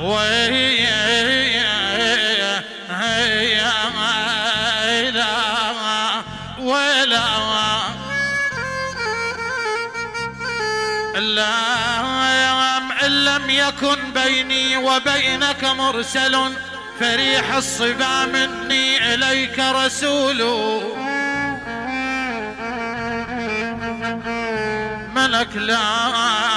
إن لم يكن بيني وبينك مرسل فريح الصبا مني إليك رسول. ملك لا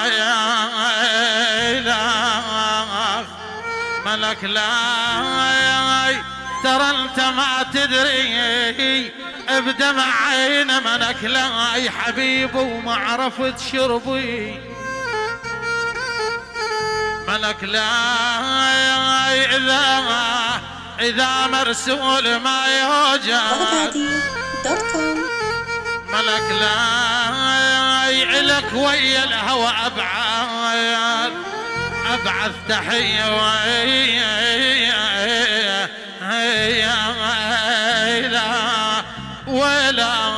إله، ملك لا، ترى انت ما تدري بدمع عين ملك لا حبيب وما عرفت شربي. ملك لا إذا مرسول ما يوجد. ملك لا إلك ويا الهوى أبعث تحية ولا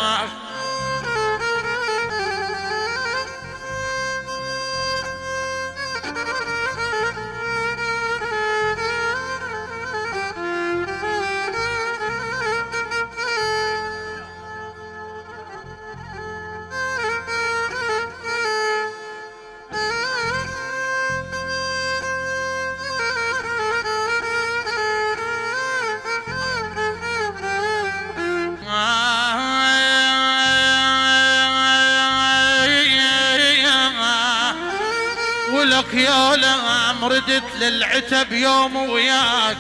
ولك يا لام ردت للعتب يوم وياك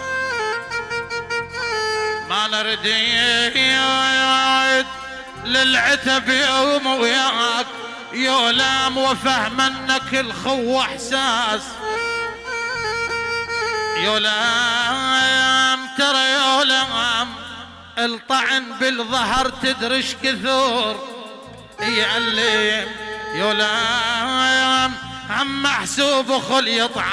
ما نرديت للعتب يوم وياك يا لام وفهم انك الخو احساس. يا لام ترى يا لام الطعن بالظهر تدرش كثور يعلم. يا لام عم محسوب خل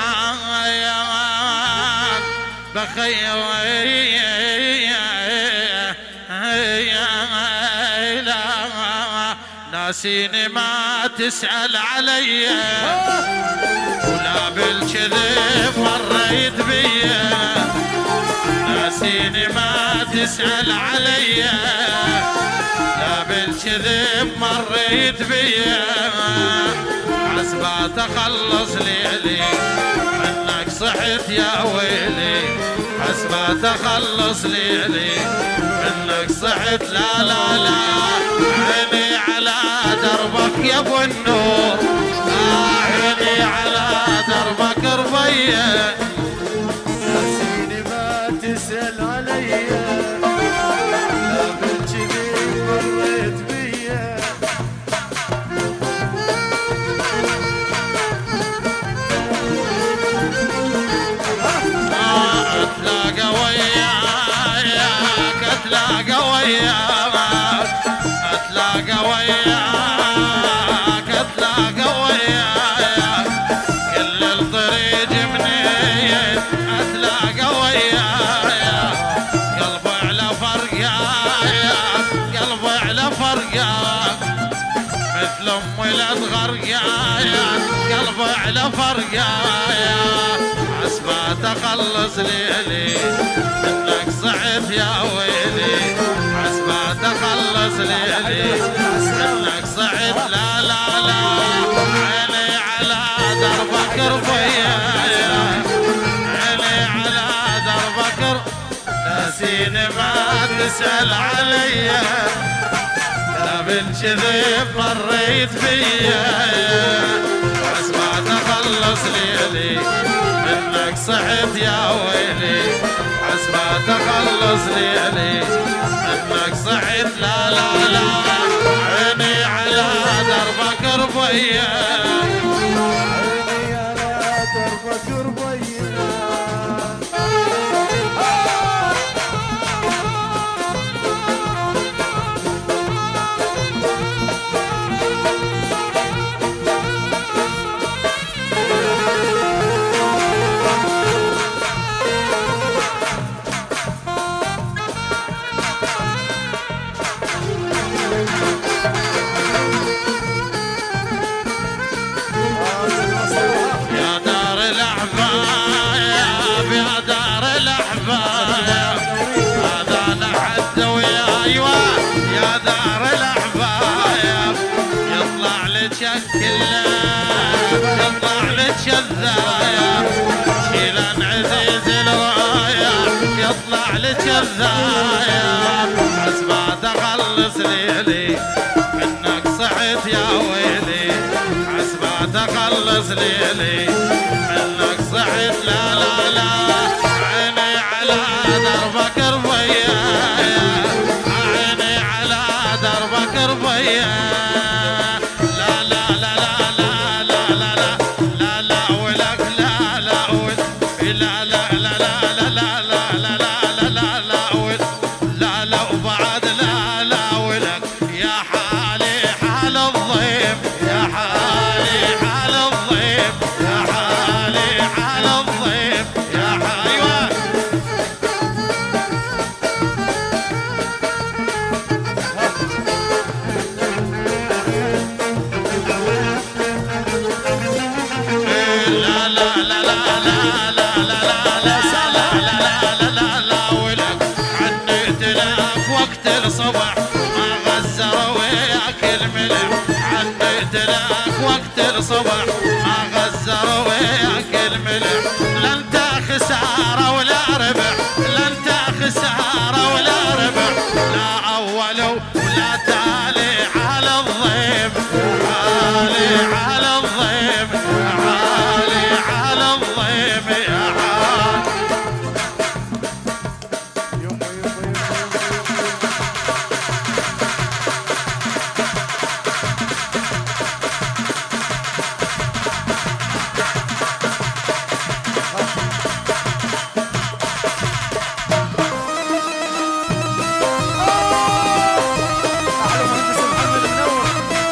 يطعان بخير ناسيني ما تسأل علي ولا بالكذب مريت بيا. ناسيني ما تسأل علي لا بالكذب مريت بيا. حسبات اخلص ليلي منك صحت يا ويلي. حسبات اخلص ليلي منك صحت. لا لا لا عيني على دربك يا ابو النور. عيني على دربك ربيا. ناسيني ما تسأل عليا لا بالكذب مريت بيا. اتلاقى وياك اتلاقى وياك اتلاقى وياك اتلاقى وياك كل الطريق منين اتلاقى وياك. قلبي على فرقاك قلبي على فرقاك مثل امي لا تغرقاك. قلبي على فرقاك حسبات اخلص ليلي منك صعد يا ويلي. حسبات اخلص ليلي منك صعد. لا لا لا عيني على دربك ربيا. عيني على دربك ناسيني ما تسأل عليا لا بالكذب مريت بيا. حسبات اخلص ليلي منك صحت يا ويلي. حسبات اخلص ليلي منك صحت. لا لا لا عيني على دربك ربيا. عيني على دربك ربيا. غذايا عزبات اخلص ليلي منك صحت يا ويلي عزبات اخلص ليلي منك صحت لا لا لا عيني على دربك ربيا عيني على دربك ربيا لا لا لا لا لا لا لا لا لا ولك لا لا لا لا لا لا لا لا لا لا لا لا لا لا وبعد لا لا ولك يا حالي حال الضيف يا حالي حال الضيف يا حالي حال الضيف يا حيوان لا لا لا لا لا لا لا لا لا ولك عنيت لك وقت الصبح ما غزر وياك الملح عنيت لك وقت الصبح ما غزر وياك الملح لا انت خساره ولا ربح لا انت خساره ولا ربح لا اول ولا تالي على الضيف عالي على الضيف عالي على الضيف يا حال أحلى مهندس محمد منور.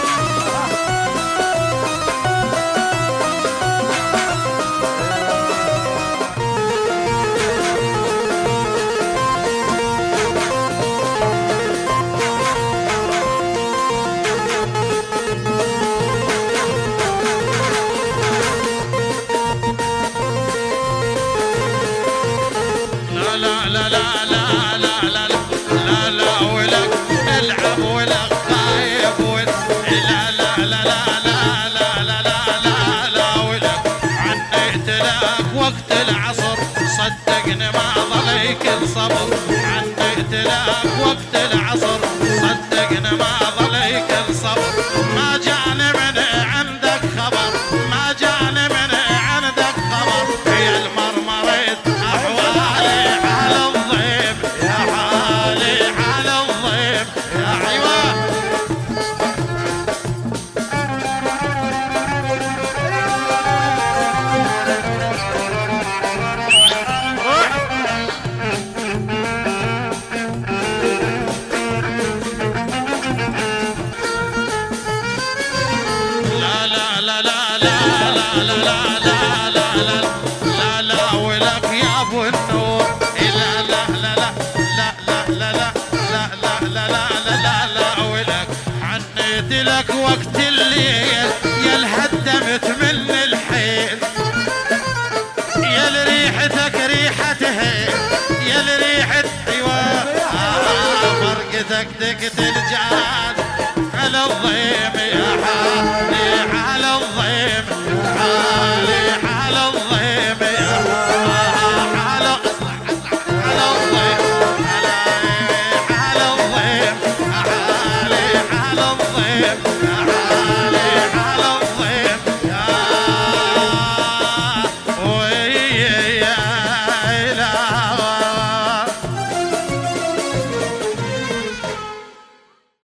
لا لا لا لا لا لا لا لا لا ولك العب ولك خايف لا لا لا لا لا لا لا لا لا لا ولك عنيت لك وقت العصر صدقني ما ضليك الصبر عنيت لك وقت العصر صدقني ما ضليك الصبر ما جاني من عندك خبر ما جاني من عندك خبر هي المرمريت احوالي على الضيف يا حالي على الضيف يا حيوان لا لا لا لا لا لا لا لا لا لا لا لا ولك يا ابو النور لا لا لا لا لا لا لا لا لا لا لا لا لا ولك عنيت لك وقت الليل يا الهدمت من الحيل يا لريحتك ريحتها يا لريحة ايوه فرقتك تقتل جاد على الضيم يا حالي على الضيم حالي على الضيم يا على على الضيم على الضيم حالي على الضيم